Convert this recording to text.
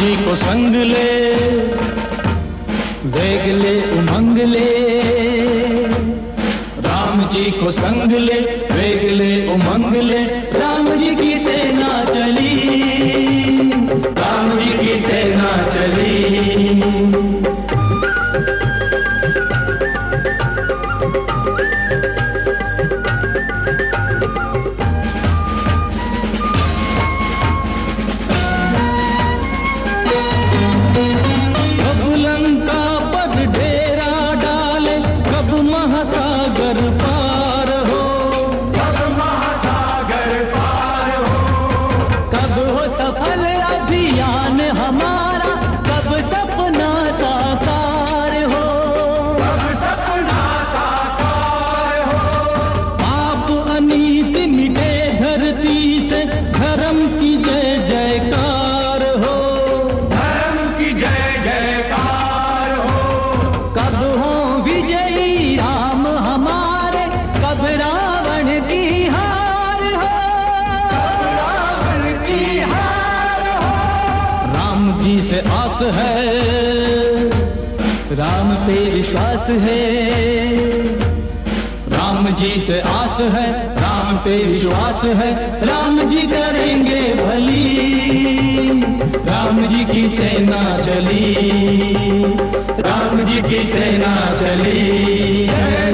जी को संग ले, वेग ले उमंग ले। राम जी को संग ले, वेग ले उमंग ले। राम जी की सेना चली, राम जी की सेना चली। महासागर पार हो, कब महासागर पार हो। कब हो सफल अभियान हमारा, कब सपना साकार हो, कब सपना साकार हो। पाप अनीति मिटे धरती से, धर्म की जय जयकार हो, धर्म की जय जयकार हो। कब हो विजयी राम हमारे, कब रावण की हार हो, कब रावण की हार हो। राम जी से आस है, राम पे विश्वास है। राम जी से आस है, राम पे विश्वास है। राम जी करेंगे भली, राम जी की सेना चली, राम जी की सेना चली।